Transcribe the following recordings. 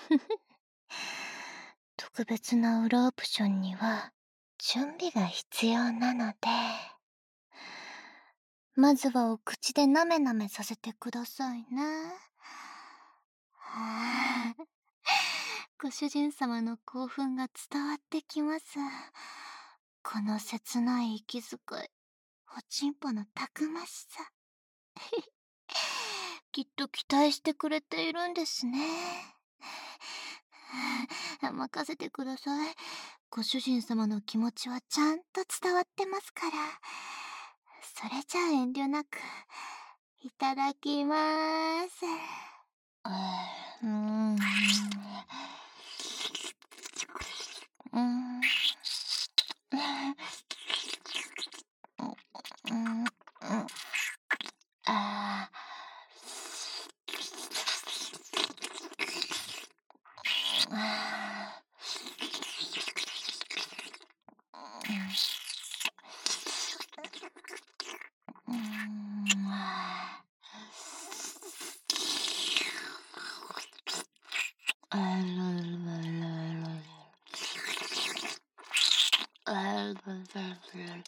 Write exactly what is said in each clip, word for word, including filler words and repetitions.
特別な裏オプションには準備が必要なので、まずはお口でなめなめさせてくださいね。はあ、ご主人様の興奮が伝わってきます。この切ない息遣い、おちんぽのたくましさ。きっと期待してくれているんですね。任せてください。ご主人様の気持ちはちゃんと伝わってますから。それじゃあ遠慮なく、いただきまーす。うーん。うーん。うん。うん。あーあー。うん。うん。あーあらららら。あららら。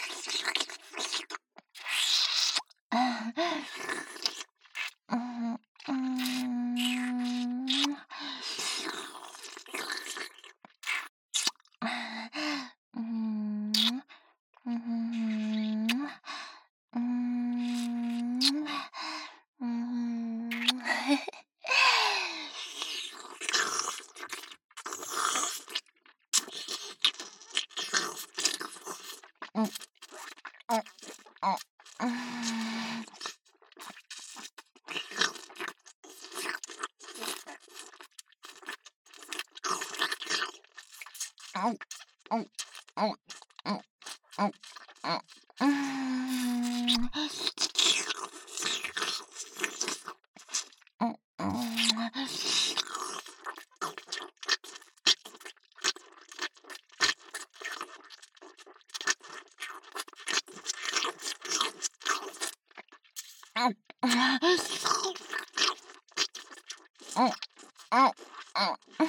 あーうん。うーん。うーん。うーん。うーん。うーん。うん、うん、うん、うん。うん、うん、うん、うん、うん、うん。うん、うん。うん。うん、うん、うん。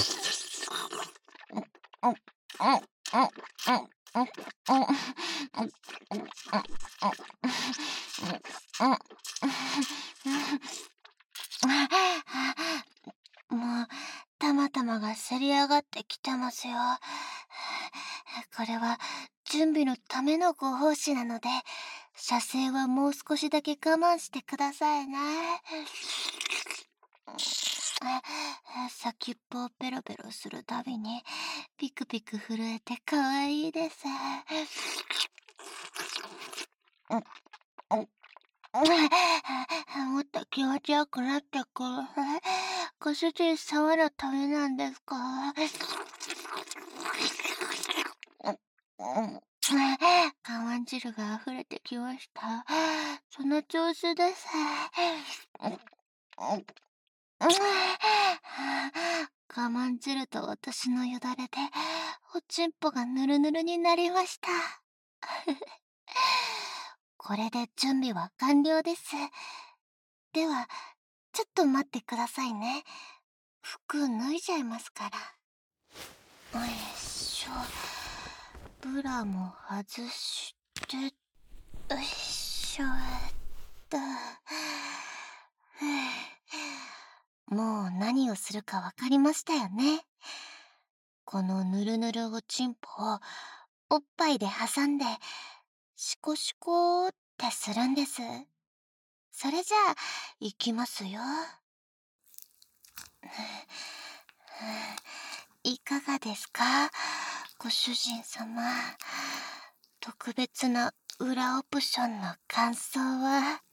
もう、たまたまがせり上がってきてますよ。これは準備のためのご奉仕なので、射精はもう少しだけ我慢してくださいね。先っぽをペロペロするたびにピクピク震えて可愛いです。うん、うん、もっと気持ちよくなってくる。ご主人様のためなんですか？うん、我慢汁が溢れてきました。その調子です。我慢汁と私のよだれでおちんぽがぬるぬるになりました。これで準備は完了です。では、ちょっと待ってくださいね。服脱いじゃいますから。よいしょ。ブラも外して、よいしょっと。もう何をするかわかりましたよね。このぬるぬるおちんぽをおっぱいで挟んで、シコシコってするんです。それじゃあ、いきますよ。いかがですか、ご主人様。特別な裏オプションの感想は。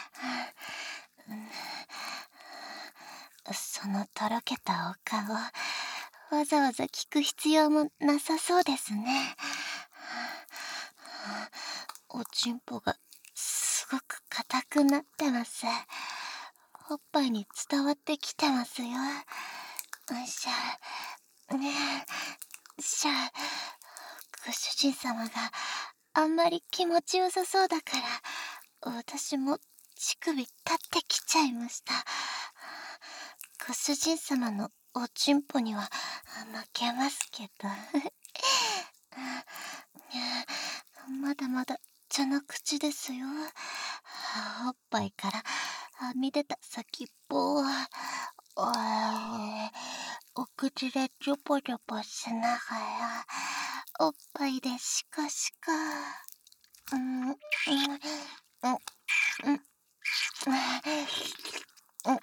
そのとろけたお顔、わざわざ聞く必要もなさそうですね。おちんぽがすごく硬くなってます。おっぱいに伝わってきてますよ。よいしょ。ねえ、しょ。ご主人様があんまり気持ちよさそうだから、私も乳首立ってきちゃいました。 ご主人様のおちんぽには負けますけど。まだまだ茶の口ですよ。おっぱいからはみ出た先っぽを、おーお口でチョポチョポしながら、おっぱいでシカシカ。うん、うん、うん、うん、うん、うん、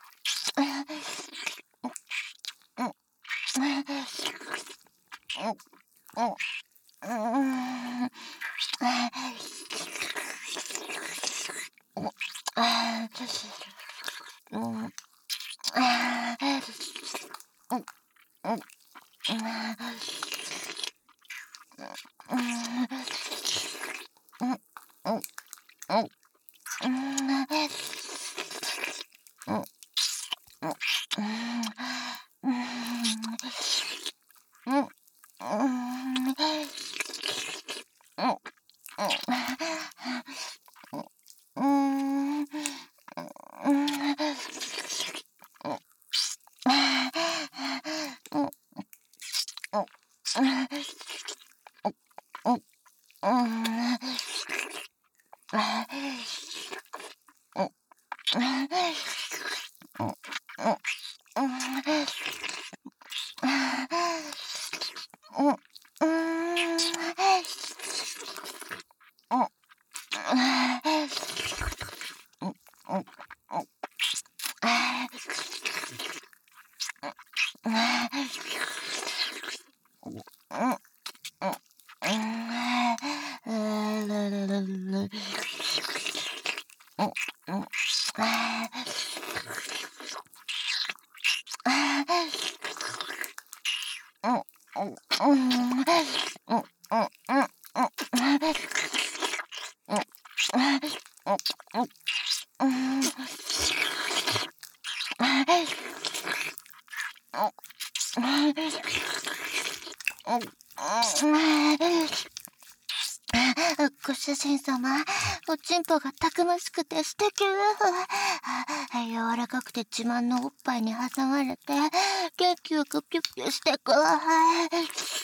ご主人様、おちんぽがたくましくて素敵。柔らかくて自慢のおっぱいに挟まれて、元気よくピュッピュしてください。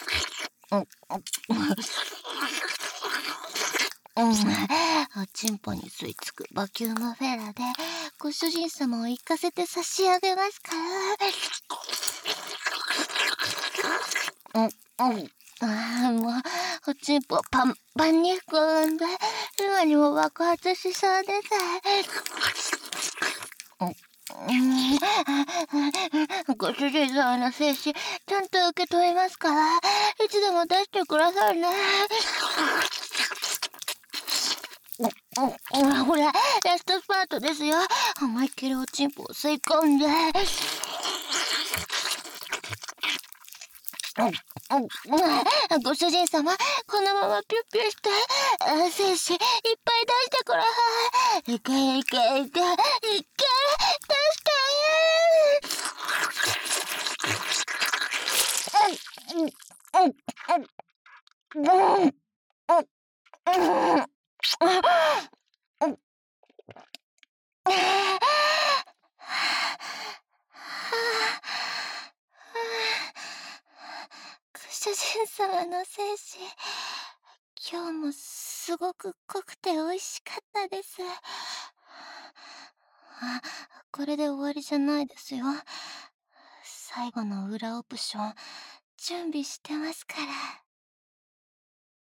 おちんぽに吸い付くバキュームフェラで、ご主人様を行かせて差し上げますから。ああ、もう、おちんぽパンパンに膨んで、今にも爆発しそうです。ご主人様の精子、ちゃんと受け止めますから、いつでも出してくださいね。ほら、ラストスパートですよ。思いっきりおちんぽを吸い込んで。ご主人様、このままピュッピュして、精子いっぱい出してください。いけいけいけ、いけ、出してご主人様の精子、今日もすごく濃くて美味しかったです。あ、これで終わりじゃないですよ。最後の裏オプション、準備してますから。